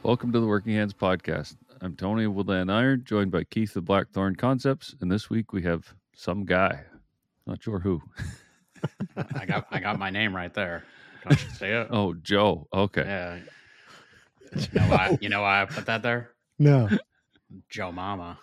Welcome to the Working Hands Podcast. I'm Tony of Woodland Iron, joined by Keith of Blackthorn Concepts, and this week we have some guy. Not sure who. I got my name right there. Don't you see it? Oh, Joe. Okay. Yeah. You know why I put that there? No. Joe Mama.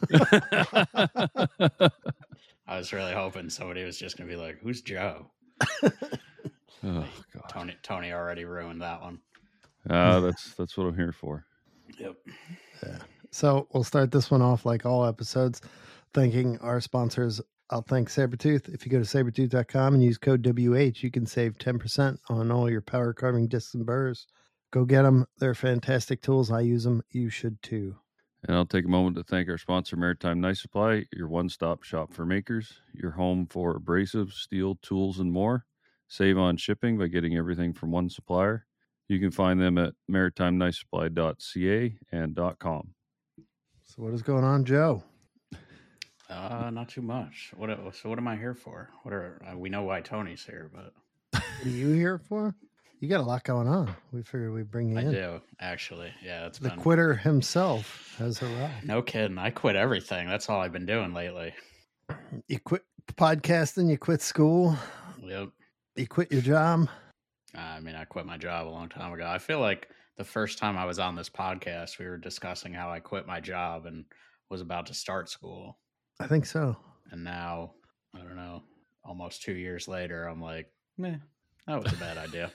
I was really hoping somebody was just gonna be like, "Who's Joe?" Oh God. Tony already ruined that one. That's what I'm here for. Yep. Yeah. So we'll start this one off like all episodes, thanking our sponsors. I'll thank Sabertooth. If you go to sabertooth.com and use code WH, you can save 10% on all your power carving discs and burrs. Go get them. They're fantastic tools. I use them. You should too. And I'll take a moment to thank our sponsor, Maritime Knife Supply, your one-stop shop for makers, your home for abrasives, steel, tools, and more. Save on shipping by getting everything from one supplier. You can find them at maritimeknifesupply.ca and .com. So what is going on, Joe? Not too much. What am I here for? We know why Tony's here, but What are you here for? You got a lot going on. We figured we'd bring you in. I do, actually. Yeah, The quitter himself has arrived. No kidding. I quit everything. That's all I've been doing lately. You quit podcasting, you quit school, Yep. you quit your job. I mean, I quit my job a long time ago. I feel like the first time I was on this podcast, we were discussing how I quit my job and was about to start school. I think so. And now, I don't know, almost 2 years later, I'm like, meh, that was a bad idea.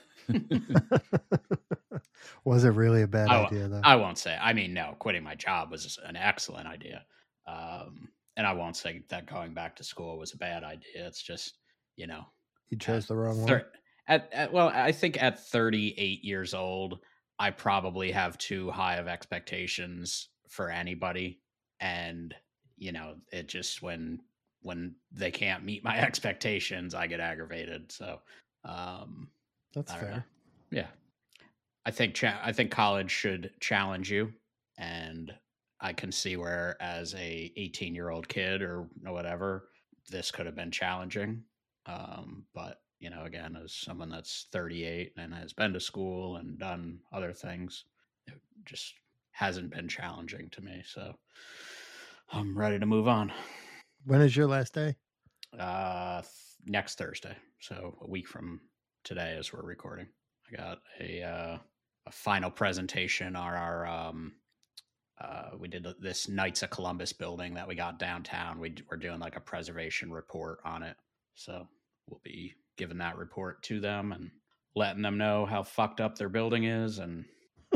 Was it really a bad idea, though? I won't say. I mean, no, quitting my job was an excellent idea. And I won't say that going back to school was a bad idea. It's just, you chose the wrong one. Well, I think at 38 years old, I probably have too high of expectations for anybody. And, it just when they can't meet my expectations, I get aggravated. So That's fair. Know. Yeah. I think college should challenge you, and I can see where as a 18-year-old kid or whatever, this could have been challenging. But again, as someone that's 38 and has been to school and done other things, it just hasn't been challenging to me. So I'm ready to move on. When is your last day? Next Thursday. So a week from today as we're recording. I got a final presentation on our we did this Knights of Columbus building that we got downtown. We're doing like a preservation report on it. So we'll be giving that report to them and letting them know how fucked up their building is and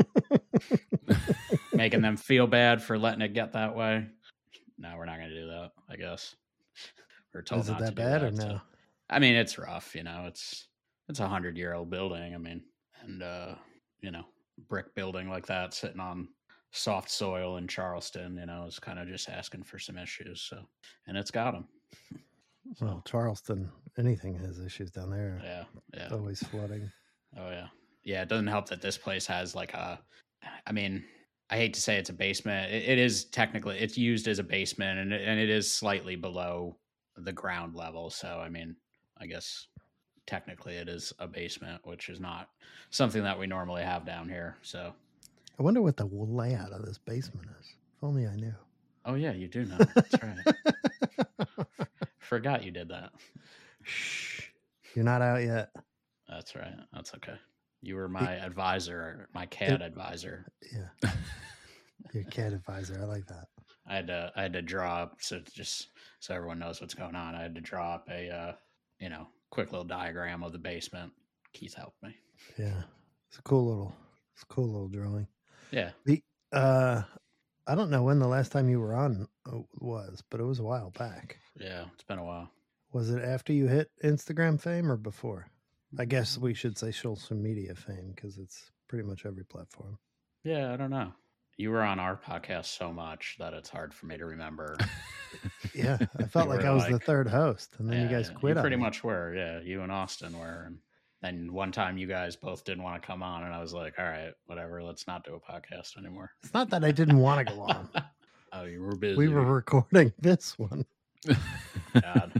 making them feel bad for letting it get that way. No, we're not going to do that, I guess. We're told is it not that to do bad that, or no? so. I mean, it's rough, it's a 100-year-old building. I mean, and brick building like that sitting on soft soil in Charleston, is kind of just asking for some issues. So, and it's got them. Well, Charleston, anything has issues down there. Yeah. Always flooding. Oh yeah. Yeah. It doesn't help that this place has like I hate to say it's a basement. It is technically, it's used as a basement and it is slightly below the ground level. So, I mean, I guess technically it is a basement, which is not something that we normally have down here. So I wonder what the layout of this basement is. If only I knew. Oh yeah, you do know. That's right. Forgot you did that. Shh. You're not out yet. That's right. That's okay. You were my advisor, my CAD advisor. Yeah. Your CAD advisor. I like that. I had to draw up, so everyone knows what's going on. I had to draw up a quick little diagram of the basement. Keith helped me. Yeah. It's a cool little drawing. Yeah. I don't know when the last time you were on was, but it was a while back. Yeah, it's been a while. Was it after you hit Instagram fame or before? I guess we should say social media fame because it's pretty much every platform. Yeah, I don't know. You were on our podcast so much that it's hard for me to remember. Yeah, I felt like I was the third host, and then you guys quit. You pretty much were. Yeah, you and Austin were. And one time you guys both didn't want to come on, and I was like, all right, whatever, let's not do a podcast anymore. It's not that I didn't want to go on. Oh, you were busy. We were recording this one. God.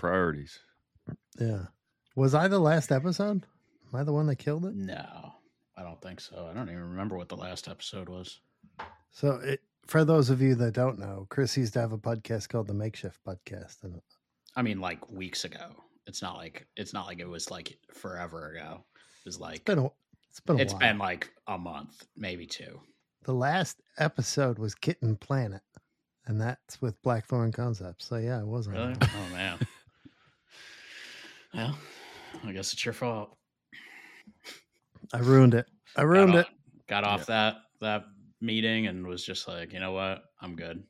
Priorities. Yeah. Was I the last episode? Am I the one that killed it? No. I don't think so. I don't even remember what the last episode was. So, for those of you that don't know, Chris used to have a podcast called the Makeshift Podcast, and I mean, like weeks ago. It's not like it was like forever ago. It was like it's been a it's while. been like a month, maybe 2. The last episode was Kitten Planet, and that's with Blackthorn Concepts. So yeah, it wasn't. Really? Oh man. Well, I guess it's your fault. I ruined it. Got off that meeting and was just like, you know what? I'm good.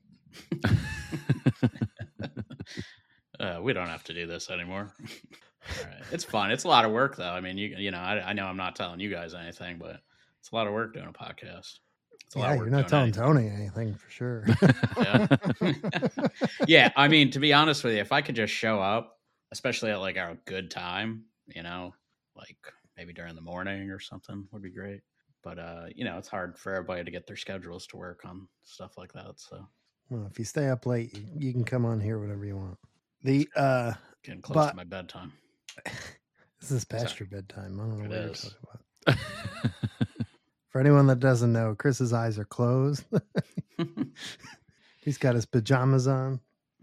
We don't have to do this anymore. All right. It's fun. It's a lot of work though. I mean, you know, I know I'm not telling you guys anything, but it's a lot of work doing a podcast. It's a lot of work. You're not telling Tony anything for sure. Yeah. Yeah. I mean, to be honest with you, if I could just show up, especially at like a good time, you know, like maybe during the morning or something would be great. But, you know, it's hard for everybody to get their schedules to work on stuff like that. So, well, if you stay up late, you can come on here whenever you want. Getting close to my bedtime. This is past your bedtime. I don't know what you're talking about. For anyone that doesn't know, Chris's eyes are closed. He's got his pajamas on.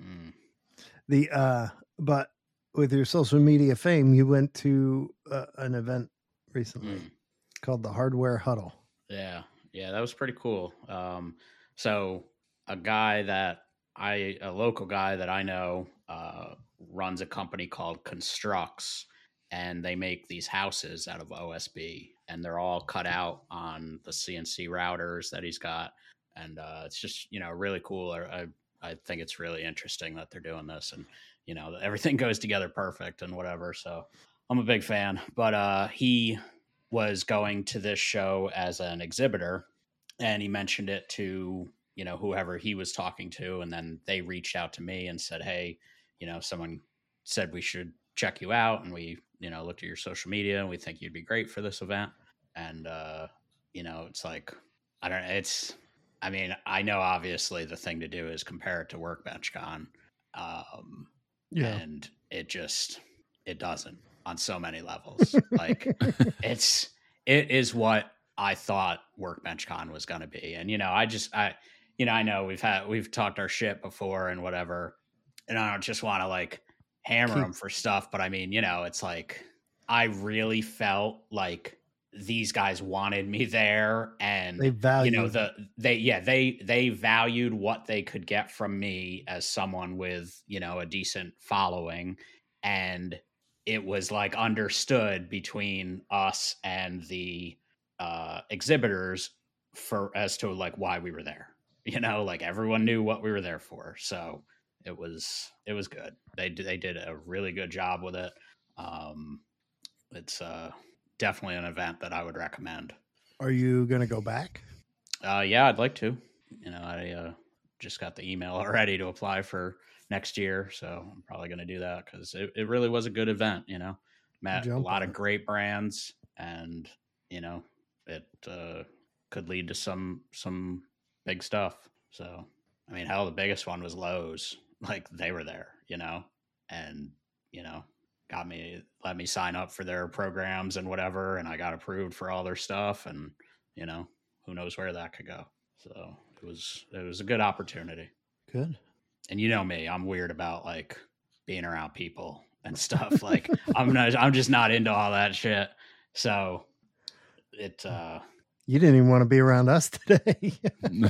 But with your social media fame, you went to an event recently called the Hardware Huddle. Yeah, that was pretty cool. So a local guy that I know runs a company called Construx, and they make these houses out of OSB, and they're all cut out on the CNC routers that he's got. And it's just, you know, really cool. I think it's really interesting that they're doing this, and, you know, everything goes together perfect and whatever. So I'm a big fan. But he was going to this show as an exhibitor, and he mentioned it to, you know, whoever he was talking to. And then they reached out to me and said, hey, you know, someone said we should check you out. And we, you know, looked at your social media and we think you'd be great for this event. And, you know, it's like, I mean, I know obviously the thing to do is compare it to WorkbenchCon. And it doesn't on so many levels. Like it is what I thought WorkbenchCon was going to be. And, you know, I know we've talked our shit before and whatever, and I don't just want to like hammer them for stuff. But I mean, you know, it's like, I really felt like these guys wanted me there, and they valued, you know, they valued what they could get from me as someone with, you know, a decent following. And it was like understood between us and the exhibitors as to like why we were there, you know, like everyone knew what we were there for. So it was good. They did a really good job with it. It's definitely an event that I would recommend. Are you going to go back? Yeah, I'd like to. You know, I just got the email already to apply for next year, so I'm probably going to do that because it really was a good event. You know, met a lot of great brands, and you know, it could lead to some big stuff. So, I mean, hell, the biggest one was Lowe's. Like they were there, you know, and you know, let me sign up for their programs and whatever, and I got approved for all their stuff, and you know, who knows where that could go. So it was a good opportunity. Good. And you know me, I'm weird about like being around people and stuff. Like I'm just not into all that shit. So it you didn't even want to be around us today. No,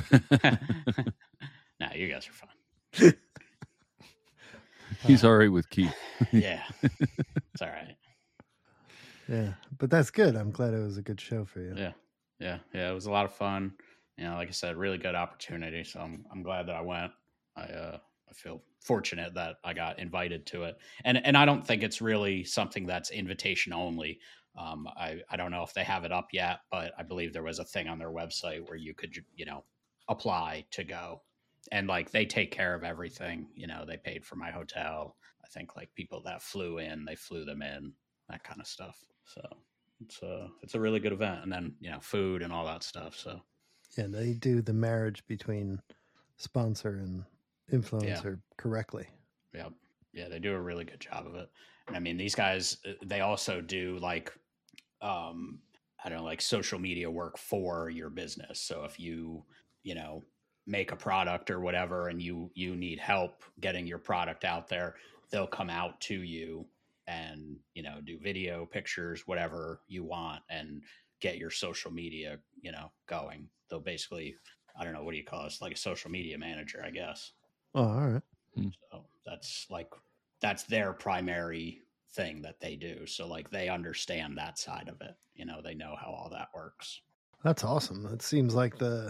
you guys are fun. He's all right with Keith. Yeah, it's all right. Yeah, but that's good. I'm glad it was a good show for you. Yeah. It was a lot of fun. You know, like I said, really good opportunity. So I'm glad that I went. I feel fortunate that I got invited to it, and I don't think it's really something that's invitation only. I don't know if they have it up yet, but I believe there was a thing on their website where you could, you know, apply to go. And like they take care of everything, you know, they paid for my hotel. I think like people that flew in, they flew them in, that kind of stuff. So it's a really good event. And then, you know, food and all that stuff. So yeah, they do the marriage between sponsor and influencer correctly. Yep. Yeah, they do a really good job of it. And I mean, these guys, they also do like I don't know, like social media work for your business. So if you, you know, make a product or whatever and you need help getting your product out there, they'll come out to you and, you know, do video, pictures, whatever you want, and get your social media, you know, going. They'll basically, I don't know, what do you call it? It's like a social media manager, I guess. Oh, all right. So that's their primary thing that they do. So like they understand that side of it. You know, they know how all that works. That's awesome. That seems like the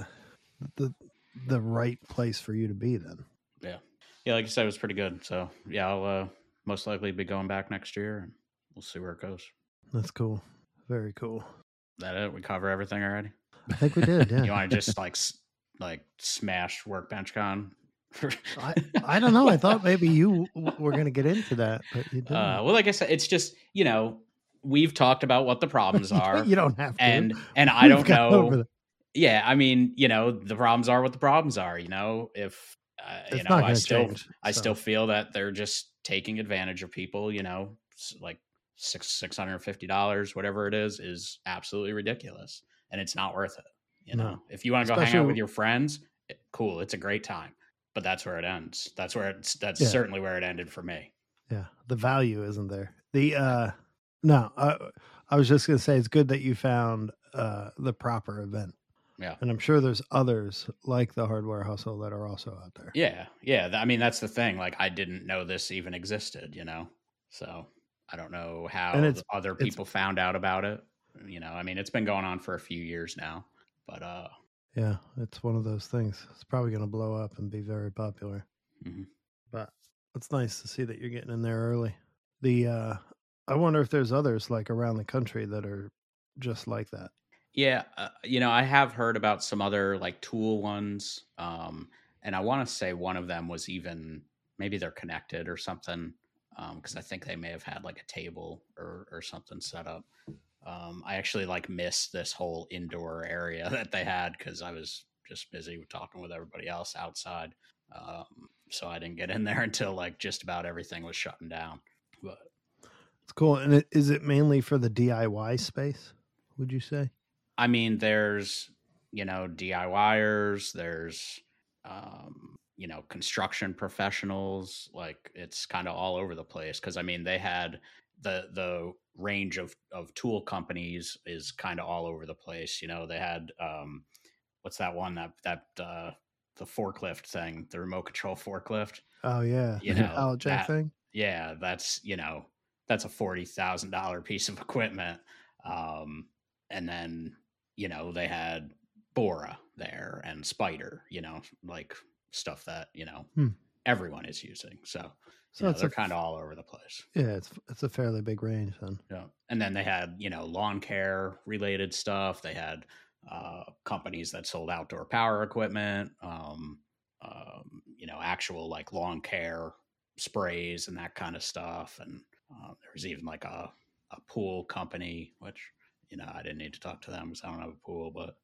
right place for you to be then. Yeah. Yeah, like I said, it was pretty good. So yeah, I'll most likely be going back next year and we'll see where it goes. That's cool. Very cool. That it? We cover everything already? I think we did, yeah. You want to just like smash Workbench Con? I don't know. I thought maybe you were going to get into that, but you didn't. Well, like I said, it's just, you know, we've talked about what the problems are. You don't have to. And I don't know. Yeah, I mean, you know, the problems are what the problems are. You know, if you know, I still feel that they're just taking advantage of people. You know, like $650, whatever it is absolutely ridiculous, and it's not worth it. You know, if you want to go hang out with your friends, cool, it's a great time. But that's where it ends. That's certainly where it ended for me. Yeah, the value isn't there. No, I was just going to say it's good that you found the proper event. Yeah, and I'm sure there's others like the Hardware Hustle that are also out there. Yeah. I mean, that's the thing. Like, I didn't know this even existed. You know, so I don't know how other people found out about it. You know, I mean, it's been going on for a few years now, but yeah, it's one of those things. It's probably going to blow up and be very popular. Mm-hmm. But it's nice to see that you're getting in there early. I wonder if there's others like around the country that are just like that. Yeah, you know, I have heard about some other like tool ones, and I want to say one of them was even maybe they're connected or something, because I think they may have had like a table or something set up. I actually like missed this whole indoor area that they had because I was just busy talking with everybody else outside. So I didn't get in there until like just about everything was shutting down. But it's cool. And is it mainly for the DIY space, would you say? I mean, there's, you know, DIYers, there's, you know, construction professionals, like it's kind of all over the place. Cause I mean, they had the range of tool companies is kind of all over the place. You know, they had, what's that one that the forklift thing, the remote control forklift. Oh yeah. You know, pallet jack thing. Yeah. That's, you know, that's a $40,000 piece of equipment. And then, you know, they had Bora there and Spider, you know, like stuff that, you know, everyone is using. So you know, they're kind of all over the place. Yeah, it's a fairly big range then. Yeah. And then they had, you know, lawn care related stuff. They had companies that sold outdoor power equipment, you know, actual like lawn care sprays and that kind of stuff. And there was even like a pool company, which, you know, I didn't need to talk to them because I don't have a pool, but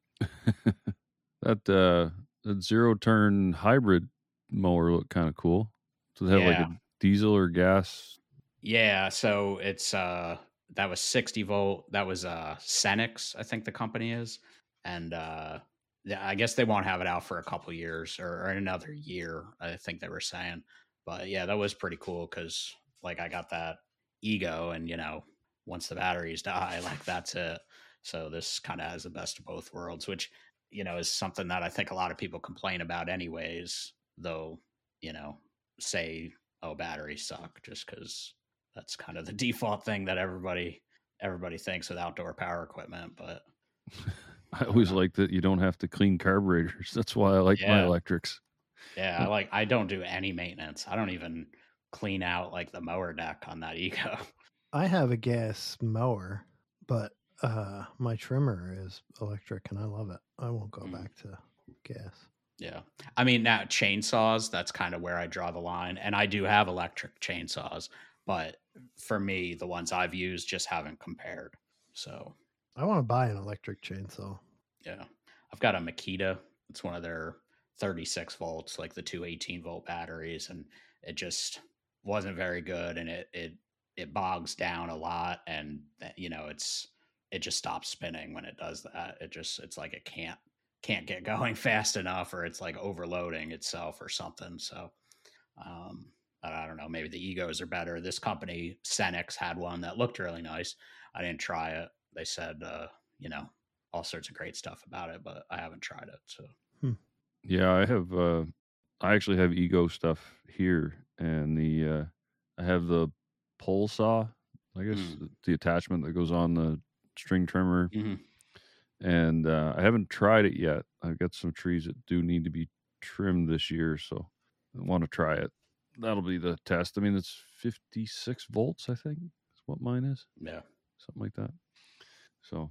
that zero turn hybrid mower looked kind of cool. So they have like a diesel or gas. Yeah, so it's that was 60 volt. That was Senix, I think the company is, and I guess they won't have it out for a couple years or another year. I think they were saying, but yeah, that was pretty cool because like I got that Ego, and you know, once the batteries die, like that's it. So this kind of has the best of both worlds, which, you know, is something that I think a lot of people complain about anyways, though, you know, say, oh, batteries suck, just because that's kind of the default thing that everybody thinks with outdoor power equipment. But I always like that you don't have to clean carburetors. That's why I like my electrics. Yeah, I don't do any maintenance. I don't even clean out like the mower deck on that Ego. I have a gas mower, but my trimmer is electric and I love it. I won't go back to gas. Yeah. I mean, now chainsaws, that's kind of where I draw the line. And I do have electric chainsaws, but for me, the ones I've used just haven't compared. So I want to buy an electric chainsaw. Yeah. I've got a Makita. It's one of their 36 volts, like the two 18-volt batteries. And it just wasn't very good. And it bogs down a lot. And, you know, it's it just stops spinning when it does that. It's like it can't get going fast enough, or it's like overloading itself or something. So I don't know, maybe the egos are better. This company Cenex had one that looked really nice. I didn't try it. They said all sorts of great stuff about it, but I haven't tried it. So Yeah, I actually have ego stuff here, and I have the pole saw, I guess, the attachment that goes on the string trimmer. And I haven't tried it yet. I've got some trees that do need to be trimmed this year, so I want to try it. That'll be the test. I mean, it's 56 volts, I think, is what mine is. Yeah, something like that. So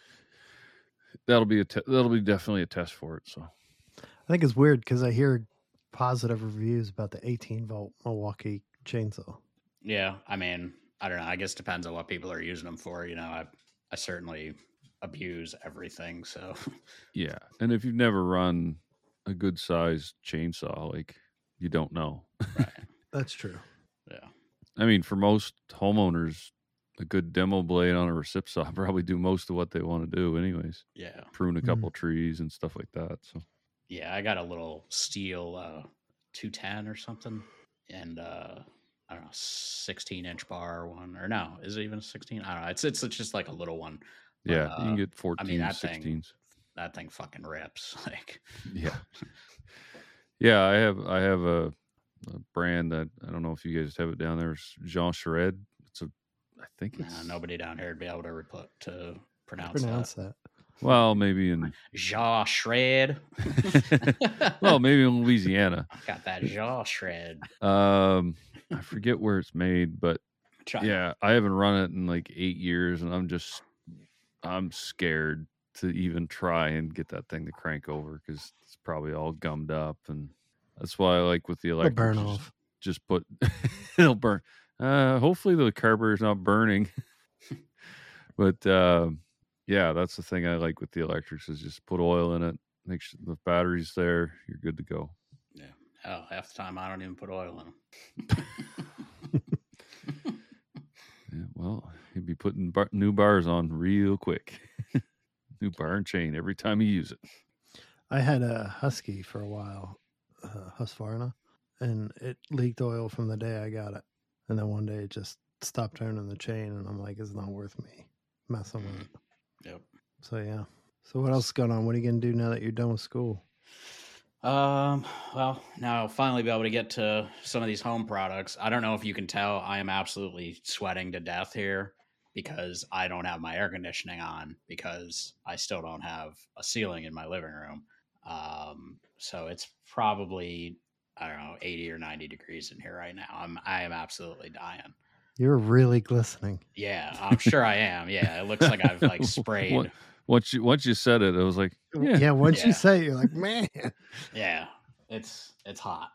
that'll be definitely a test for it. So I think it's weird because I hear positive reviews about the 18-volt Milwaukee chainsaw. Yeah, I mean, I don't know. I guess it depends on what people are using them for. I certainly abuse everything. So yeah, and if you've never run a good sized chainsaw, like, you don't know. Right. That's true. Yeah. I mean, for most homeowners, a good demo blade on a recip saw probably do most of what they want to do anyways. Yeah. Prune a couple trees and stuff like that. So yeah, I got a little steel 210 or something, and I don't know, 16-inch bar one, or no, is it even a 16? I don't know. It's just like a little one. But, yeah, you can get 14s, I mean, 16s. That thing fucking rips. Like, yeah. Yeah, I have a brand that, I don't know if you guys have it down there. It's Jean Charest. I think it's nobody down here would be able to pronounce that. Well, maybe in Jean Shred. Well, maybe in Louisiana. Got that Jean Shred. I forget where it's made, but yeah, I haven't run it in like 8 years, and I'm scared to even try and get that thing to crank over because it's probably all gummed up, and that's why I like with the electric. It'll burn off. Just put it'll burn. Hopefully the carburetor's not burning, but yeah, that's the thing I like with the electrics is just put oil in it, make sure the battery's there, you're good to go. Yeah. Hell, half the time I don't even put oil in them. Yeah, well, you'd be putting new bars on real quick. New bar and chain every time you use it. I had a Husky for a while, Husqvarna, and it leaked oil from the day I got it. And then one day it just stopped turning the chain, and I'm like, it's not worth me messing with it. Yep. So, yeah. So what else is going on? What are you going to do now that you're done with school? Well, now I'll finally be able to get to some of these home products. I don't know if you can tell, I am absolutely sweating to death here because I don't have my air conditioning on because I still don't have a ceiling in my living room. So it's probably, I don't know, 80 or 90 degrees in here right now. I am absolutely dying. You're really glistening. Yeah, I'm sure I am. Yeah, it looks like I've like sprayed. Once you said it, I was like, yeah. Once you say it, you're like, man. Yeah, it's hot.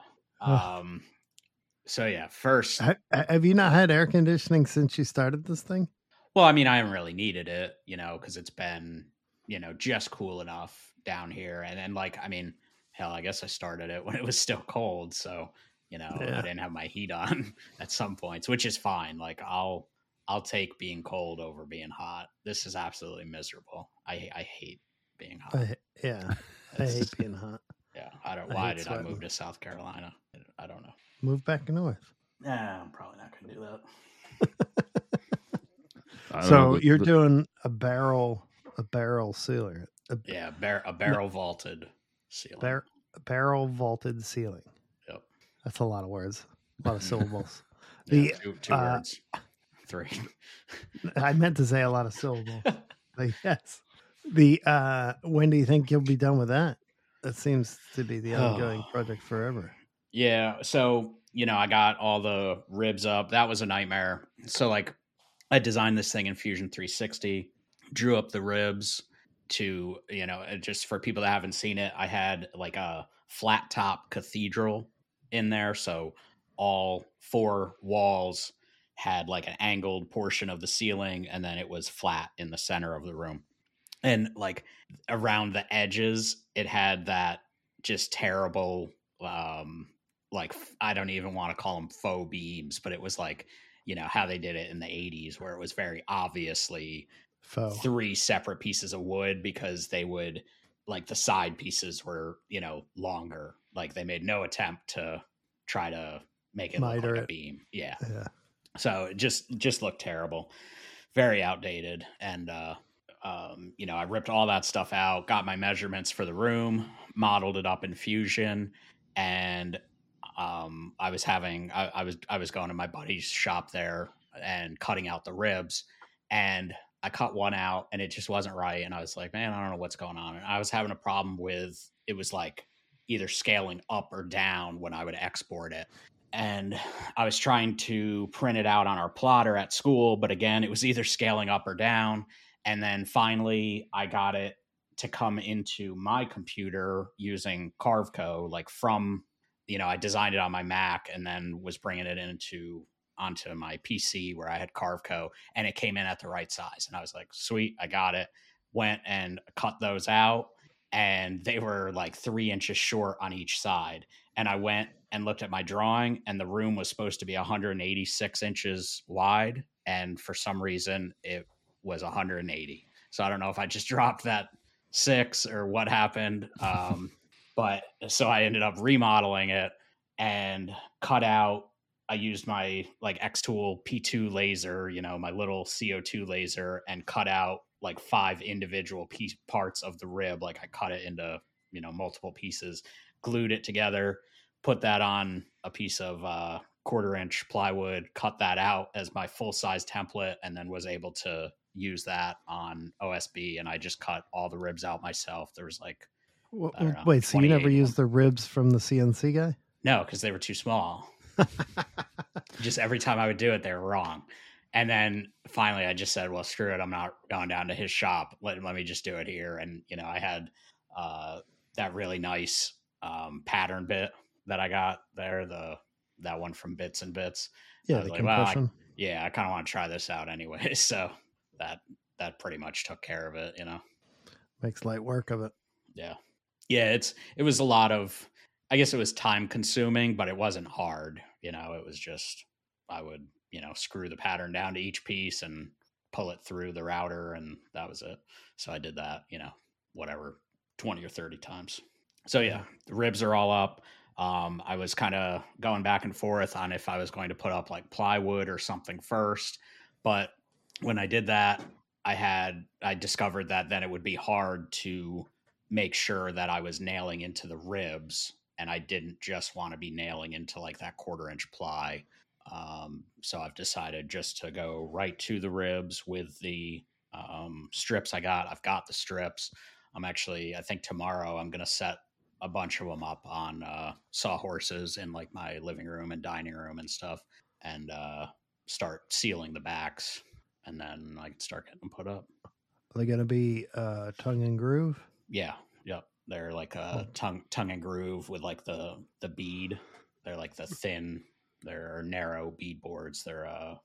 So yeah, first, have you not had air conditioning since you started this thing? Well, I mean, I haven't really needed it, because it's been, just cool enough down here. And then, like, I mean, hell, I guess I started it when it was still cold, so I didn't have my heat on at some points, which is fine. Like, I'll take being cold over being hot. This is absolutely miserable. I hate being hot. I hate being hot. Yeah, why did I move to South Carolina? I don't know. Move back north. Nah, I'm probably not going to do that. So you're doing a barrel sealer. A barrel vaulted ceiling. Barrel vaulted ceiling. Yep. That's a lot of words. A lot of syllables. Two words. 3. I meant to say a lot of syllables. But yes. When do you think you'll be done with that? That seems to be the ongoing project forever. Yeah. So, I got all the ribs up. That was a nightmare. So, like, I designed this thing in Fusion 360, drew up the ribs to, just for people that haven't seen it, I had like a flat top cathedral in there. So all 4 walls had like an angled portion of the ceiling, and then it was flat in the center of the room. And like around the edges, it had that just terrible, like, I don't even want to call them faux beams, but it was like, how they did it in the 80s, where it was very obviously Faux. 3 separate pieces of wood because they would, like, the side pieces were, longer. Like, they made no attempt to try to make it look Miter like a it. beam. Yeah. Yeah. So it just looked terrible, very outdated. And, I ripped all that stuff out, got my measurements for the room, modeled it up in Fusion, and I was going to my buddy's shop there and cutting out the ribs, and I cut one out and it just wasn't right. And I was like, man, I don't know what's going on. And I was having a problem with, it was like either scaling up or down when I would export it. And I was trying to print it out on our plotter at school, but again, it was either scaling up or down. And then finally I got it to come into my computer using Carveco, like from, I designed it on my Mac and then was bringing it onto my PC where I had Carveco, and it came in at the right size. And I was like, sweet, I got it. Went and cut those out, and they were like 3 inches short on each side. And I went and looked at my drawing, and the room was supposed to be 186 inches wide. And for some reason it was 180. So I don't know if I just dropped that 6 or what happened. But so I ended up remodeling it and cut out, I used my like X-Tool P2 laser, my little CO2 laser, and cut out like 5 individual parts of the rib. Like I cut it into, multiple pieces, glued it together, put that on a piece of 1/4-inch plywood, cut that out as my full-size template, and then was able to use that on OSB. And I just cut all the ribs out myself. There was like, wait, so you never used the ribs from the CNC guy? No, because they were too small. Just every time I would do it, they were wrong. And then finally I just said, well, screw it. I'm not going down to his shop. Let me just do it here. And, I had that really nice pattern bit that I got there, that one from Bits and Bits. Yeah, I was the like, compression. I kind of want to try this out anyway. So that pretty much took care of it, Makes light work of it. Yeah. Yeah, it was a lot of, I guess it was time consuming, but it wasn't hard. It was just, I would, screw the pattern down to each piece and pull it through the router, and that was it. So I did that, whatever, 20 or 30 times. So yeah, the ribs are all up. I was kind of going back and forth on if I was going to put up like plywood or something first. But when I did that, I discovered that then it would be hard to make sure that I was nailing into the ribs, and I didn't just want to be nailing into like that 1/4-inch ply. So I've decided just to go right to the ribs with the strips I've got the strips. I think tomorrow I'm going to set a bunch of them up on sawhorses in like my living room and dining room and stuff, and start sealing the backs, and then I can start getting them put up. Are they going to be tongue and groove? Yeah. Yep. They're like a tongue and groove with like the bead. They're like the thin, they're narrow bead boards. They're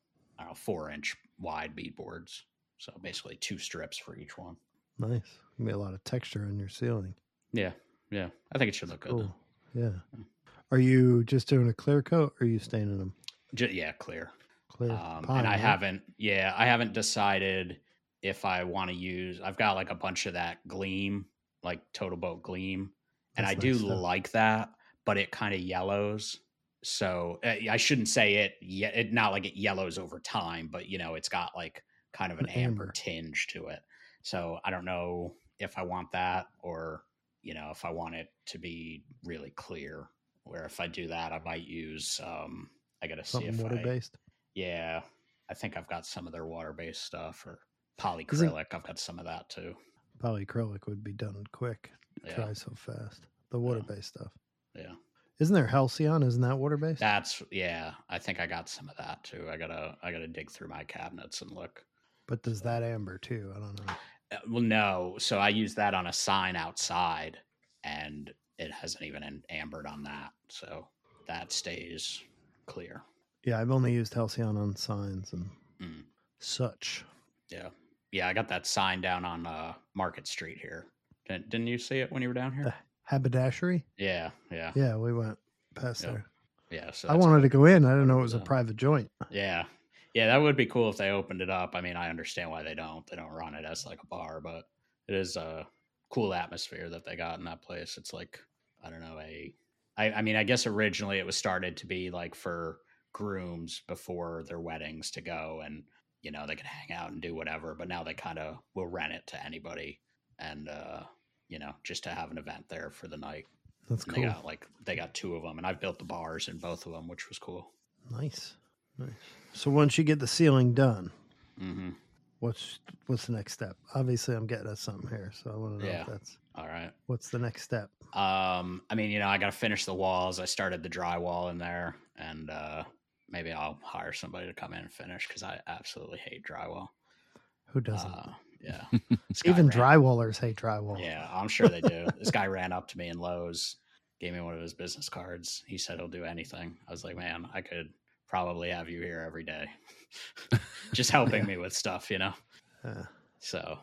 4-inch wide bead boards. So basically 2 strips for each one. Nice. Gonna be a lot of texture in your ceiling. Yeah. Yeah. I think it should look good. Yeah. Are you just doing a clear coat, or are you staining them? Clear. Clear. Pine, and I haven't decided if I want to use, I've got like a bunch of that gleam, like Total Boat gleam. And That's I do nice stuff. like that, but it kind of yellows. So I shouldn't say it not like it yellows over time, but it's got like kind of an amber tinge to it. So I don't know if I want that, or, if I want it to be really clear, where if I do that, I might use, I got to see if water-based. Yeah. I think I've got some of their water-based stuff, or polyacrylic. I've got some of that too. Polyacrylic would be done quick. It dries so fast. The water-based stuff. Yeah. Isn't there Halcyon? Isn't that water-based? I think I got some of that too. I gotta dig through my cabinets and look. But does that amber too? I don't know. Well, no. So I use that on a sign outside, and it hasn't even ambered on that. So that stays clear. Yeah, I've only used Halcyon on signs and such. Yeah. Yeah, I got that sign down on Market Street here. Didn't you see it when you were down here? The haberdashery? Yeah, yeah. Yeah, we went past there. Yeah. So I wanted to go in. I didn't know it was a private joint. Yeah. Yeah, that would be cool if they opened it up. I mean, I understand why they don't. They don't run it as like a bar, but it is a cool atmosphere that they got in that place. It's like, I don't know, I mean, I guess originally it was started to be like for grooms before their weddings to go and, you know, they could hang out and do whatever, but now they kind of will rent it to anybody and, you know, just to have an event there for the night. That's And cool. they got 2 of them, and I've built the bars in both of them, which was cool. Nice. So once you get the ceiling done, Mm-hmm. what's the next step? Obviously, I'm getting at something here, so I want to know Yeah. if that's All right. what's the next step. I mean, you know, I got to finish the walls. I started the drywall in there, and maybe I'll hire somebody to come in and finish because I absolutely hate drywall. Who doesn't? Yeah. Even drywallers hate drywall. Yeah, I'm sure they do. This guy ran up to me in Lowe's, gave me one of his business cards. He said he'll do anything. I was like, man, I could probably have you here every day, just helping me with stuff, you know? So,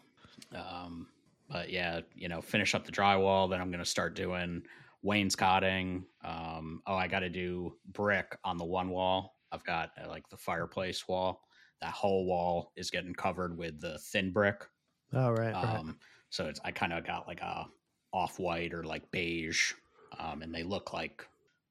but yeah, you know, finish up the drywall. Then I'm going to start doing wainscoting. I got to do brick on the one wall. I've got like the fireplace wall. That whole wall is getting covered with the thin brick. Oh, right. So I kind of got like a off-white or like beige, and they look like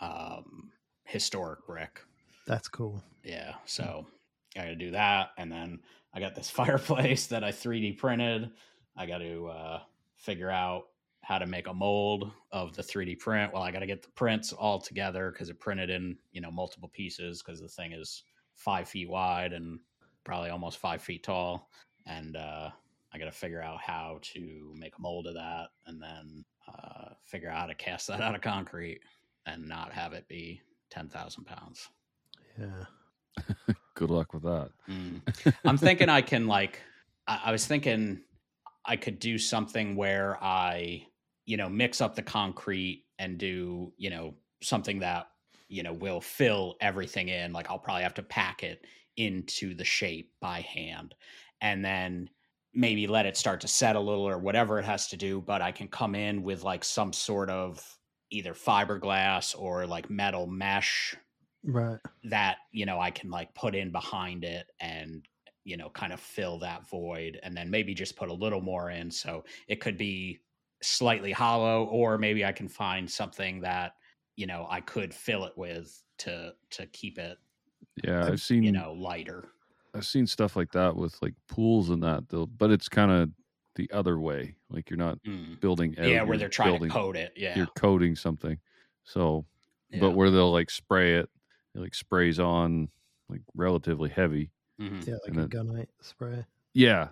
historic brick. That's cool. Yeah, so I got to do that, and then I got this fireplace that I 3D printed. I got to figure out how to make a mold of the 3D print. Well, I got to get the prints all together because it printed in, you know, multiple pieces because the thing is 5 feet wide and probably almost 5 feet tall, and I got to figure out how to make a mold of that, and then figure out how to cast that out of concrete and not have it be 10,000 pounds. Yeah. Good luck with that. I'm thinking I can I was thinking I could do something where I, you know, mix up the concrete and do, you know, something that, you know, will fill everything in. Like I'll probably have to pack it into the shape by hand and then maybe let it start to set a little or whatever it has to do. But I can come in with like some sort of either fiberglass or like metal mesh. Right. That, you know, I can like put in behind it and, you know, kind of fill that void and then maybe just put a little more in. So it could be slightly hollow, or maybe I can find something that, you know, I could fill it with to keep it, I've seen, you know, lighter. I've seen stuff like that with like pools and that, but it's kind of the other way. Like you're not building out. Yeah, where they're trying to coat it. Yeah. You're coating something. So, but where they'll like spray it, it like sprays on like relatively heavy. Mm-hmm. Yeah, like a gunite spray. Yeah.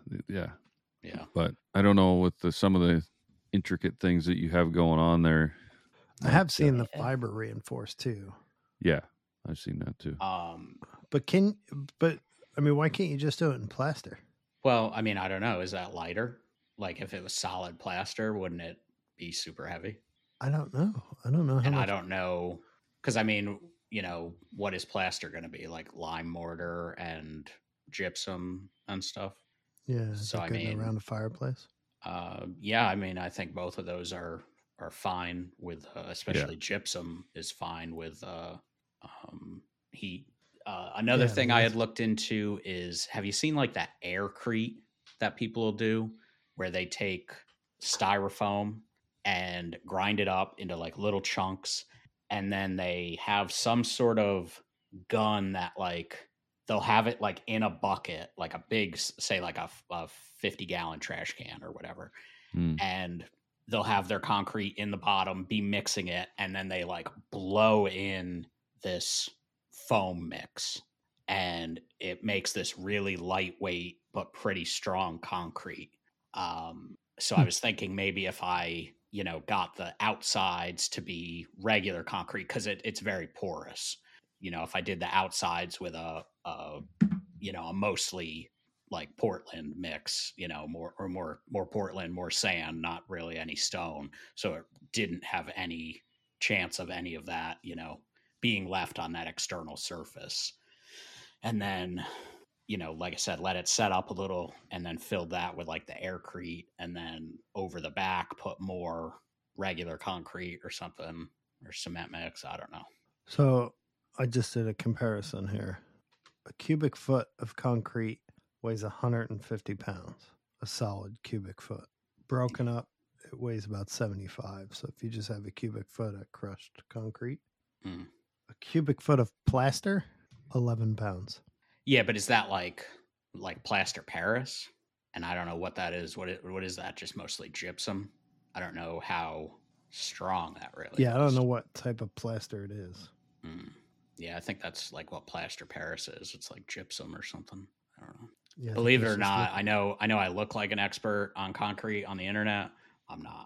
But I don't know with some of the intricate things that you have going on there. I have seen the fiber reinforced too. Yeah, I've seen that too. But I mean, why can't you just do it in plaster? Well, I mean, I don't know. Is that lighter? Like if it was solid plaster, wouldn't it be super heavy? I don't know. I don't know how and much. I don't know because I mean, you know, what is plaster going to be like? Lime mortar and gypsum and stuff. Yeah. So I mean, around a fireplace. Yeah, I mean, I think both of those are fine with, especially gypsum is fine with heat. Another thing I had looked into is, have you seen like that aircrete that people will do where they take styrofoam and grind it up into like little chunks, and then they have some sort of gun that like they'll have it like in a bucket, like a big, say like a 50-gallon trash can or whatever. And they'll have their concrete in the bottom, be mixing it. And then they like blow in this foam mix and it makes this really lightweight, but pretty strong concrete. So I was thinking maybe if I, you know, got the outsides to be regular concrete, cause it's very porous. You know, if I did the outsides with a you know, a mostly like Portland mix, you know, more Portland, more sand, not really any stone. So it didn't have any chance of any of that, you know, being left on that external surface. And then, you know, like I said, let it set up a little and then filled that with like the aircrete, and then over the back, put more regular concrete or something, or cement mix. I don't know. So I just did a comparison here. A cubic foot of concrete weighs 150 pounds. A solid cubic foot. Broken up, it weighs about 75. So if you just have a cubic foot of crushed concrete, Mm. a cubic foot of plaster, 11 pounds. Yeah, but is that like plaster Paris? And I don't know what that is. What is that? Just mostly gypsum? I don't know how strong that really Yeah, I don't is. know what type of plaster it is. Mm. Yeah, I think that's like what plaster Paris is. It's like gypsum or something. I don't know. Yeah, Believe it or not, I know I look like an expert on concrete on the internet. I'm not.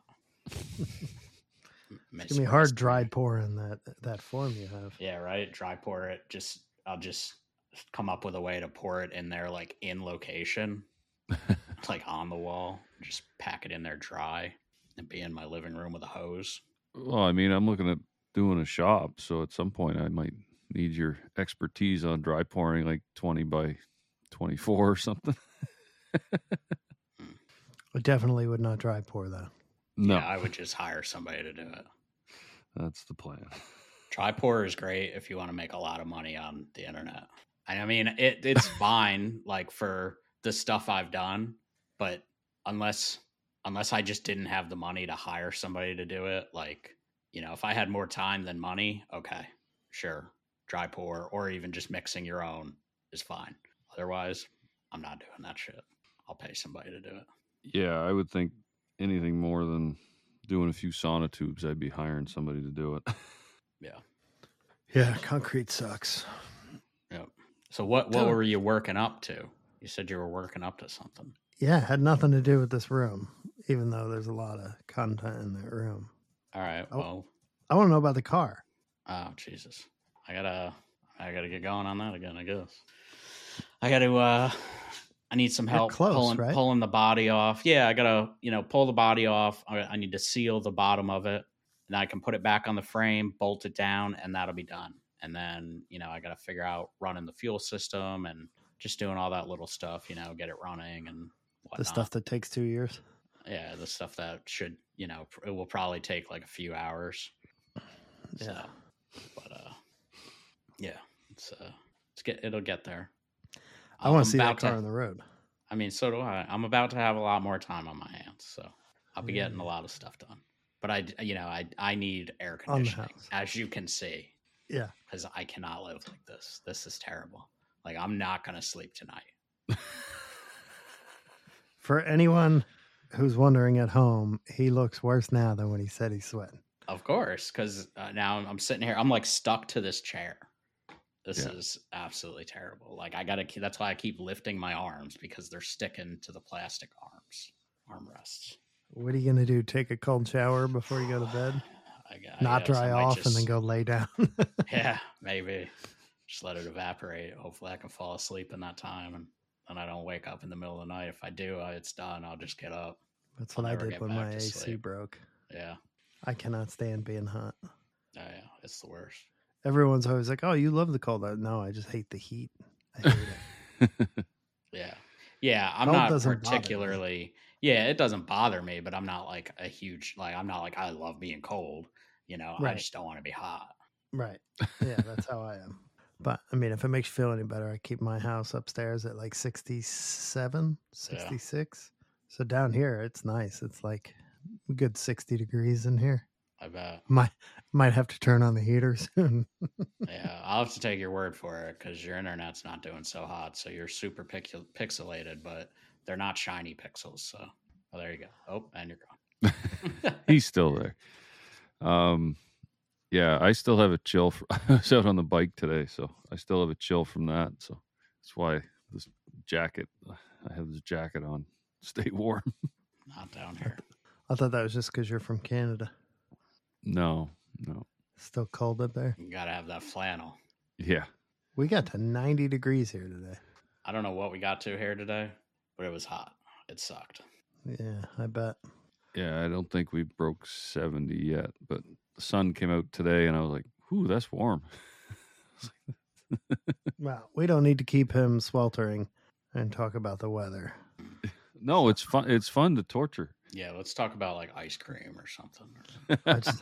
It's gonna be hard dry pouring that form you have. Yeah, right. Dry pour it. I'll just come up with a way to pour it in there, like in location, like on the wall. Just pack it in there dry and be in my living room with a hose. Well, I mean, I'm looking at doing a shop, so at some point I might need your expertise on dry pouring, like 20 by 24 or something. I definitely would not dry pour that. No, Yeah, I would just hire somebody to do it. That's the plan. Dry pour is great if you want to make a lot of money on the internet. I mean, it's fine, like for the stuff I've done, but unless I just didn't have the money to hire somebody to do it, like, you know, if I had more time than money, okay, sure, dry pour or even just mixing your own is fine. Otherwise, I'm not doing that shit. I'll pay somebody to do it. Yeah, I would think anything more than doing a few sauna tubes, I'd be hiring somebody to do it. Yeah. Yeah, concrete sucks. Yep. So what were you working up to? You said you were working up to something. Yeah, it had nothing to do with this room, even though there's a lot of content in that room. All right. Well, I want to know about the car. Oh, Jesus. I gotta get going on that again, I guess. I need some help pulling the body off. Yeah, I gotta, pull the body off. I need to seal the bottom of it. And I can put it back on the frame, bolt it down, and that'll be done. And then, I gotta figure out running the fuel system and just doing all that little stuff, get it running and whatnot. The stuff that takes 2 years? Yeah, the stuff that should, it will probably take like a few hours. Yeah. So, but yeah, it'll get there. I want to see that car on the road. I mean, so do I. I'm about to have a lot more time on my hands, so I'll be getting a lot of stuff done. But I need air conditioning, as you can see. Yeah, because I cannot live like this. This is terrible. Like, I'm not gonna sleep tonight. For anyone who's wondering at home, he looks worse now than when he said he's sweating. Of course, because now I'm sitting here. I'm like stuck to this chair. This is absolutely terrible. Like, that's why I keep lifting my arms, because they're sticking to the plastic armrests. What are you going to do? Take a cold shower before you go to bed? Not dry off and then go lay down? Yeah, maybe. Just let it evaporate. Hopefully I can fall asleep in that time, and then I don't wake up in the middle of the night. If I do, it's done. I'll just get up. That's what I did when my AC broke. Yeah. I cannot stand being hot. Oh, yeah, it's the worst. Everyone's always like, oh, you love the cold. No, I just hate the heat. I hate it. Yeah. Yeah, I'm not particularly... Yeah, it doesn't bother me, but I'm not like a huge... Like, I'm not like, I love being cold. Right. I just don't want to be hot. Right. Yeah, that's how I am. But, I mean, if it makes you feel any better, I keep my house upstairs at like 67, 66. Yeah. So down here, it's nice. It's like a good 60 degrees in here. I bet. Might have to turn on the heater soon. Yeah, I'll have to take your word for it, because your internet's not doing so hot. So you're super pixelated, but they're not shiny pixels. So, there you go. Oh, and you're gone. He's still there. Yeah, I still have a chill. I was out on the bike today, so I still have a chill from that. So that's why this jacket, I have this jacket on. Stay warm. Not down here. I thought that was just because you're from Canada. No. Still cold up there? You got to have that flannel. Yeah. We got to 90 degrees here today. I don't know what we got to here today, but it was hot. It sucked. Yeah, I bet. Yeah, I don't think we broke 70 yet, but the sun came out today and I was like, ooh, that's warm. Well, we don't need to keep him sweltering and talk about the weather. No, it's fun. It's fun to torture. Yeah, let's talk about like ice cream or something.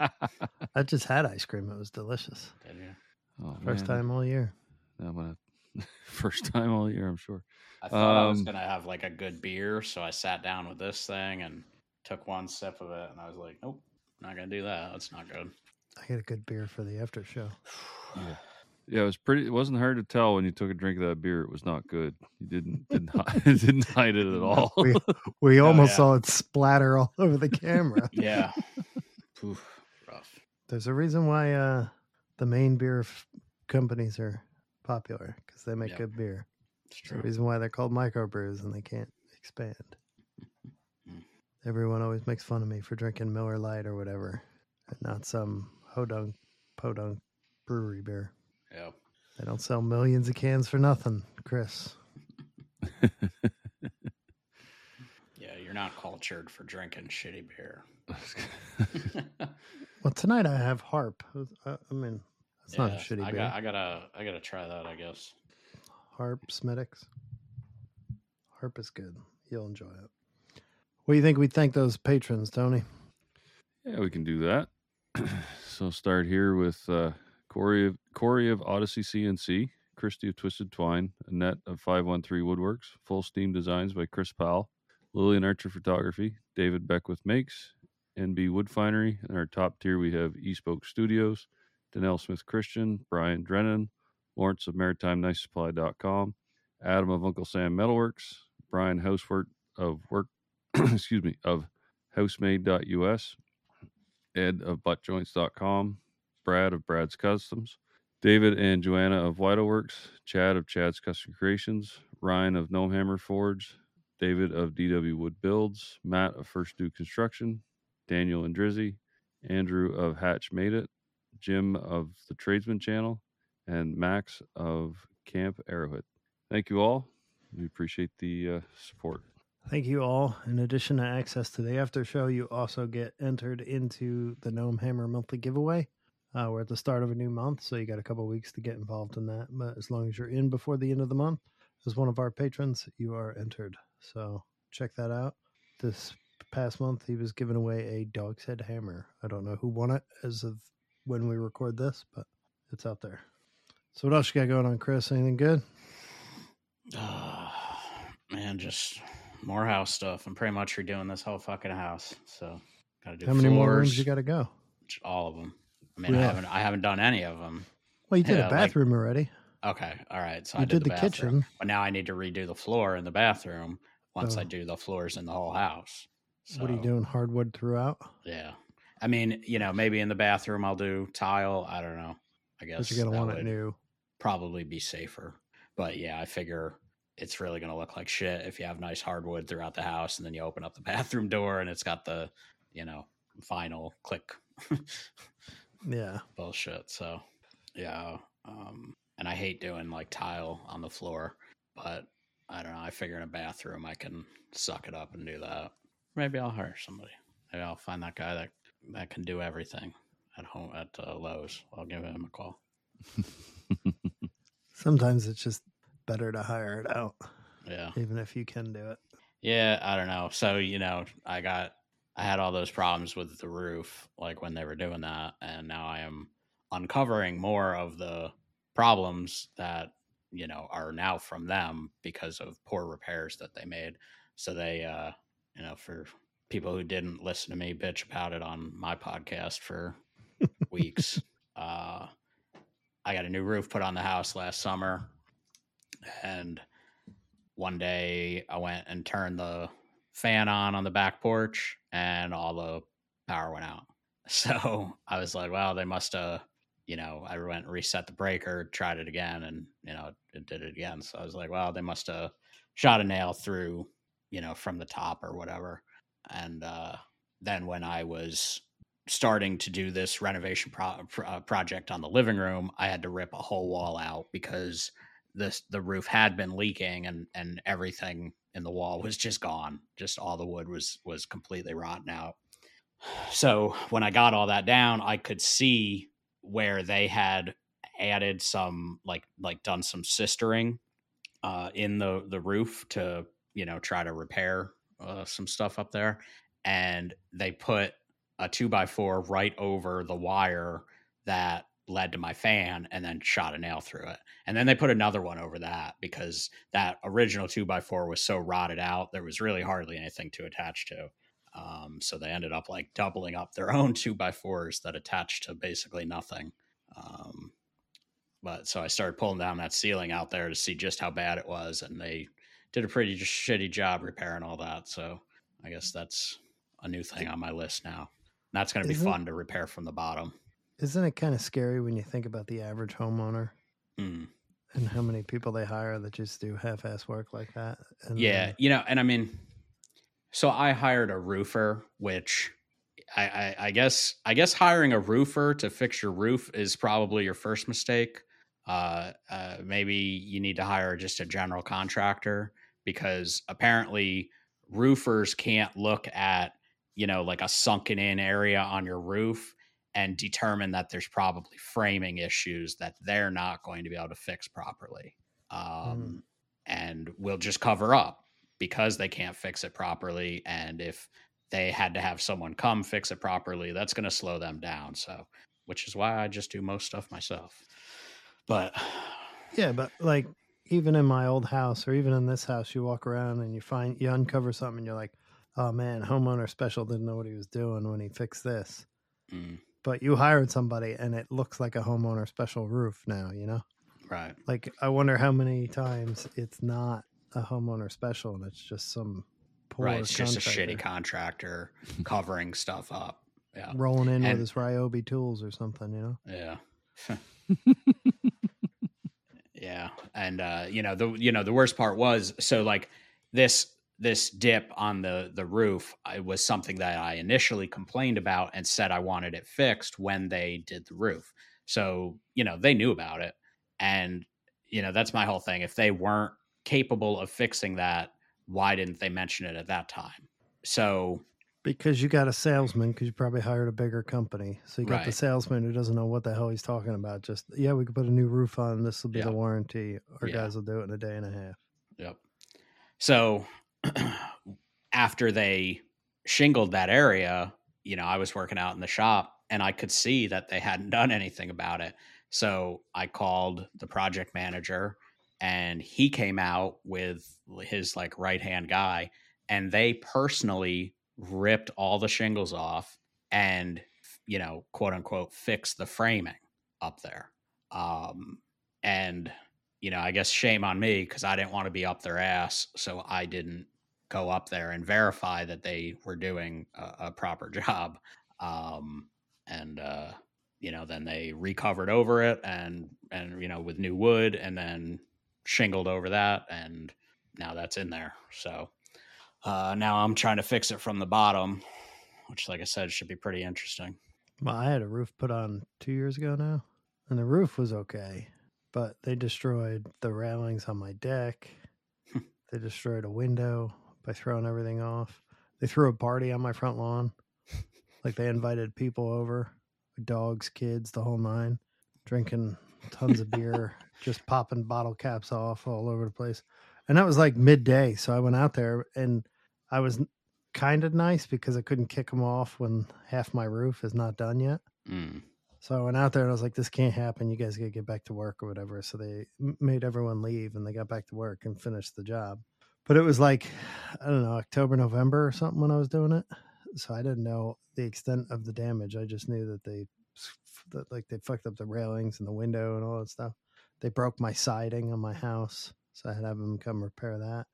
I just had ice cream. It was delicious. Did you? First time all year. I'm gonna First time all year, I'm sure. I thought I was gonna have like a good beer, so I sat down with this thing and took one sip of it, and I was like, nope, not gonna do that. That's not good. I get a good beer for the after show. Yeah, it wasn't hard to tell when you took a drink of that beer. It was not good. You didn't hide it at all. We almost saw it splatter all over the camera. Yeah. Oof, rough. There's a reason why the main beer companies are popular, because they make good beer. It's true. The reason why they're called microbrews and they can't expand. Everyone always makes fun of me for drinking Miller Lite or whatever, and not some podunk brewery beer. Yeah. They don't sell millions of cans for nothing, Chris. Yeah, you're not cultured for drinking shitty beer. Well, tonight I have Harp. I mean, it's not a shitty beer. I gotta try that, I guess. Harp Smithwick's. Harp is good. You'll enjoy it. What do you think we thank those patrons, Tony? Yeah, we can do that. So start here with Corey of Odyssey CNC, Christy of Twisted Twine, Annette of 513 Woodworks, Full Steam Designs by Chris Powell, Lillian Archer Photography, David Beckwith Makes, NB Wood Finery. In our top tier, we have Easpoke Studios, Danelle Smith Christian, Brian Drennan, Lawrence of MaritimeNiceSupply.com, Adam of Uncle Sam Metalworks, Brian Housework of of Housemade.us, Ed of ButtJoints.com, Brad of Brad's Customs, David and Joanna of Widoworks, Chad of Chad's Custom Creations, Ryan of Gnomehammer Forge, David of DW Wood Builds, Matt of First Do Construction, Daniel and Drizzy, Andrew of Hatch Made It, Jim of the Tradesman Channel, and Max of Camp Arrowhead. Thank you all. We appreciate the support. Thank you all. In addition to access to the after show, you also get entered into the Gnomehammer monthly giveaway. We're at the start of a new month, so you got a couple weeks to get involved in that. But as long as you're in before the end of the month, as one of our patrons, you are entered. So check that out. This past month, he was giving away a Dog's Head hammer. I don't know who won it as of when we record this, but it's out there. So what else you got going on, Chris? Anything good? Man, just more house stuff. I'm pretty much redoing this whole fucking house. So gotta do. How many more rooms you got to go? All of them. I mean, I haven't done any of them. Well, you did a bathroom already. Okay, all right. So you I did the kitchen, but now I need to redo the floor in the bathroom once I do the floors in the whole house. So, what are you doing? Hardwood throughout? Yeah. I mean, maybe in the bathroom I'll do tile. I don't know. I guess but you're gonna want it new. Probably be safer. But yeah, I figure it's really gonna look like shit if you have nice hardwood throughout the house and then you open up the bathroom door and it's got the, vinyl click. Yeah. Bullshit. So yeah. And I hate doing like tile on the floor, but I don't know. I figure in a bathroom I can suck it up and do that. Maybe I'll hire somebody. Maybe I'll find that guy that can do everything at home at Lowe's. I'll give him a call. Sometimes it's just better to hire it out. Yeah. Even if you can do it. Yeah, I don't know. So, I had all those problems with the roof, like when they were doing that. And now I am uncovering more of the problems that, are now from them because of poor repairs that they made. So they, for people who didn't listen to me bitch about it on my podcast for weeks, I got a new roof put on the house last summer. And one day I went and turned the fan on the back porch and all the power went out. So I was like, well, they must have, I went and reset the breaker, tried it again, and, it did it again. So I was like, well, they must have shot a nail through, from the top or whatever. And then when I was starting to do this renovation project on the living room, I had to rip a whole wall out because the roof had been leaking and everything in the wall was just gone. Just all the wood was completely rotten out. So when I got all that down, I could see where they had added some like done some sistering in the roof to, try to repair some stuff up there. And they put a 2x4 right over the wire that led to my fan and then shot a nail through it. And then they put another one over that because that original 2x4 was so rotted out. There was really hardly anything to attach to. So they ended up like doubling up their own 2x4s that attached to basically nothing. But so I started pulling down that ceiling out there to see just how bad it was. And they did a pretty shitty job repairing all that. So I guess that's a new thing on my list now. And that's going to be fun to repair from the bottom. Isn't it kind of scary when you think about the average homeowner and how many people they hire that just do half-ass work like that? And yeah, and I mean, so I hired a roofer, which I guess hiring a roofer to fix your roof is probably your first mistake. Maybe you need to hire just a general contractor, because apparently roofers can't look at, like a sunken in area on your roof and determine that there's probably framing issues that they're not going to be able to fix properly. And will just cover up because they can't fix it properly. And if they had to have someone come fix it properly, that's going to slow them down. So, which is why I just do most stuff myself. But yeah, but like even in my old house or even in this house, you walk around and you uncover something and you're like, oh man, homeowner special didn't know what he was doing when he fixed this. But you hired somebody and it looks like a homeowner special roof now, Right. Like I wonder how many times it's not a homeowner special and it's just some poor it's just a shitty contractor covering stuff up. Yeah. Rolling in with his Ryobi tools or something, Yeah. Yeah. And the worst part was, so like this dip on the roof, it was something that I initially complained about and said I wanted it fixed when they did the roof. So, they knew about it. And, that's my whole thing. If they weren't capable of fixing that, why didn't they mention it at that time? So because you got a salesman, because you probably hired a bigger company. So you got the salesman who doesn't know what the hell he's talking about. Just, we could put a new roof on. This will be the warranty. Our guys will do it in a day and a half. Yep. So after they shingled that area, I was working out in the shop and I could see that they hadn't done anything about it. So I called the project manager and he came out with his like right-hand guy and they personally ripped all the shingles off and, quote unquote, fixed the framing up there. And, I guess shame on me because I didn't want to be up their ass. So I didn't go up there and verify that they were doing a proper job. Then they recovered over it and, with new wood and then shingled over that. And now that's in there. So now I'm trying to fix it from the bottom, which, like I said, should be pretty interesting. Well, I had a roof put on 2 years ago now, and the roof was okay, but they destroyed the railings on my deck. They destroyed a window by throwing everything off. They threw a party on my front lawn. Like they invited people over, dogs, kids, the whole nine, drinking tons of beer, just popping bottle caps off all over the place. And that was like midday. So I went out there and I was kind of nice because I couldn't kick them off when half my roof is not done yet. So I went out there and I was like, this can't happen. You guys got to get back to work or whatever. So they made everyone leave and they got back to work and finished the job. But it was like, I don't know, October, November or something when I was doing it. So I didn't know the extent of the damage. I just knew that they fucked up the railings and the window and all that stuff. They broke my siding on my house. So I had to have them come repair that.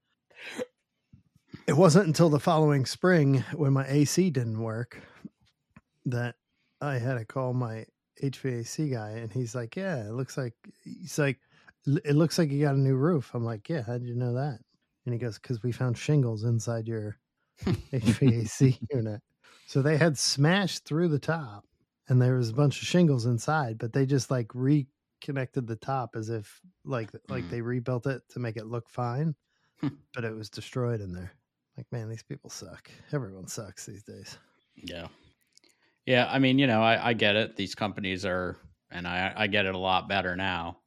It wasn't until the following spring when my AC didn't work that I had to call my HVAC guy. And he's like, it looks like you got a new roof. I'm like, yeah, how did you know that? And he goes, because we found shingles inside your HVAC unit. So they had smashed through the top and there was a bunch of shingles inside, but they just like reconnected the top as if like they rebuilt it to make it look fine, but it was destroyed in there. Like, man, these people suck. Everyone sucks these days. Yeah. Yeah. I mean, I get it. These companies are, and I get it a lot better now.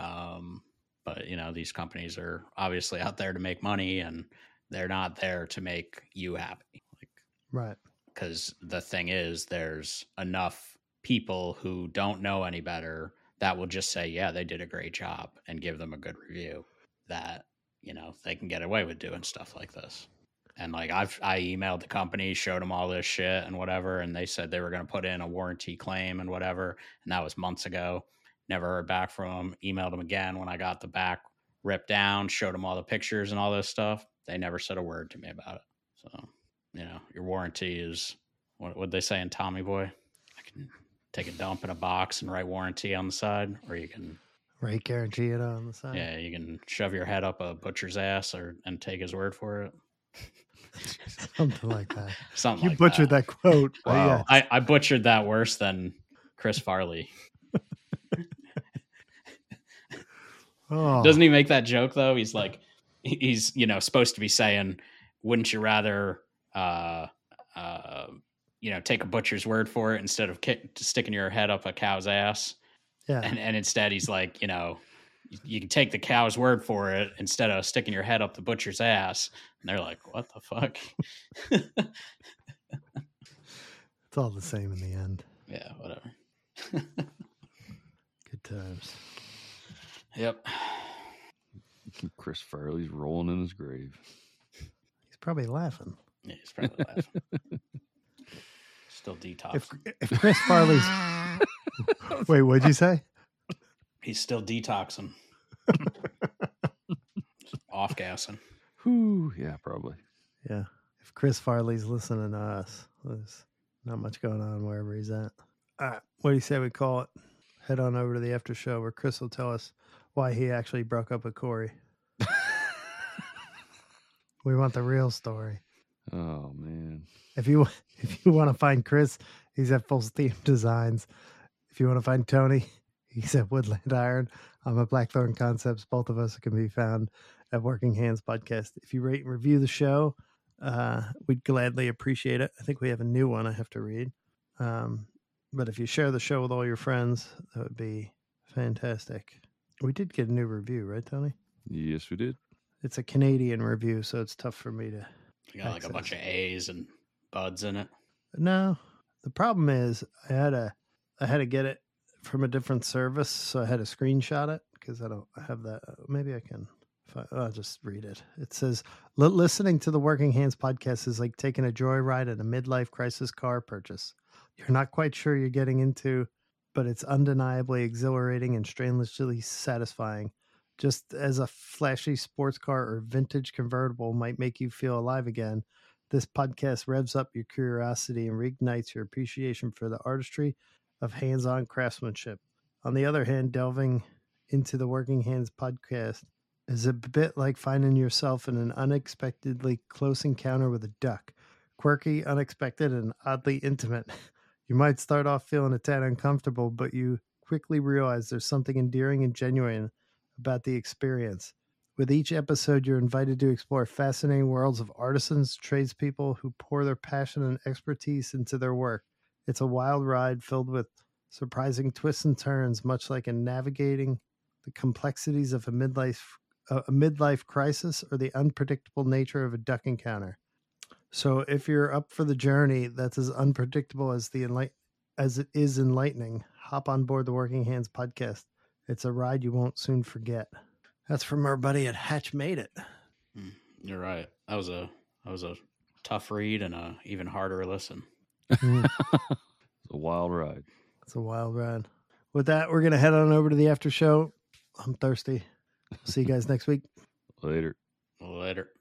But these companies are obviously out there to make money and they're not there to make you happy. Right. Because the thing is, there's enough people who don't know any better that will just say, yeah, they did a great job and give them a good review, that, you know, they can get away with doing stuff like this. And like I emailed the company, showed them all this shit and whatever, and they said they were going to put in a warranty claim and whatever, and that was months ago. Never heard back from them. Emailed them again when I got the back ripped down, showed them all the pictures and all this stuff. They never said a word to me about it. So, you know, your warranty is, what would they say in Tommy Boy? I can take a dump in a box and write warranty on the side, or you can Rate guarantee it on the side. yeah, you can shove your head up a butcher's ass and take his word for it. Something like that. Something You like butchered that quote. but Wow. yeah. I butchered that worse than Chris Farley. Oh, Doesn't he make that joke though? He's like, he's, you know, supposed to be saying, wouldn't you rather, you know, take a butcher's word for it instead of sticking your head up a cow's ass? yeah. And instead he's like, you know, you can take the cow's word for it instead of sticking your head up the butcher's ass. And they're like, what the fuck? It's all the same in the end. Yeah, whatever. Good times. Yep. Chris Farley's rolling in his grave. He's probably laughing. Yeah, he's probably laughing. Still detox. If Chris Farley's wait, what'd you say? He's still detoxing. Off gassing. Whew, yeah, probably. Yeah. If Chris Farley's listening to us, there's not much going on wherever he's at. All right. What do you say we call it? Head on over to the after show where Chris will tell us why he actually broke up with Corey. We want the real story. Oh man. If you want to find Chris, he's at Full Steam Designs. If you want to find Tony, he's at Woodland Iron. I'm at Blackthorn Concepts. Both of us can be found at Working Hands Podcast. If you rate and review the show, we'd gladly appreciate it. I think we have a new one I have to read. But if you share the show with all your friends, that would be fantastic. We did get a new review, right, Tony? Yes, we did. It's a Canadian review, so it's tough for me to... You got like a bunch of A's and buds in it. No, the problem is I had to get it from a different service, so I had to screenshot it because I don't have that. Maybe I can. I'll just read it. It says, listening to the Working Hands podcast is like taking a joyride in a midlife crisis car purchase. You're not quite sure you're getting into, but it's undeniably exhilarating and strangely satisfying. Just as a flashy sports car or vintage convertible might make you feel alive again, this podcast revs up your curiosity and reignites your appreciation for the artistry of hands-on craftsmanship. On the other hand, delving into the Working Hands podcast is a bit like finding yourself in an unexpectedly close encounter with a duck. Quirky, unexpected, and oddly intimate. You might start off feeling a tad uncomfortable, but you quickly realize there's something endearing and genuine about the experience. With each episode, you're invited to explore fascinating worlds of artisans, tradespeople who pour their passion and expertise into their work. It's a wild ride filled with surprising twists and turns, much like in navigating the complexities of a midlife crisis or the unpredictable nature of a duck encounter. So if you're up for the journey that's as unpredictable as it is enlightening, hop on board the Working Hands podcast. It's a ride you won't soon forget. That's from our buddy at Hatch Made It. You're right. That was a tough read and a even harder listen. It's a wild ride. It's a wild ride. With that, we're going to head on over to the after show. I'm thirsty. See you guys next week. Later. Later.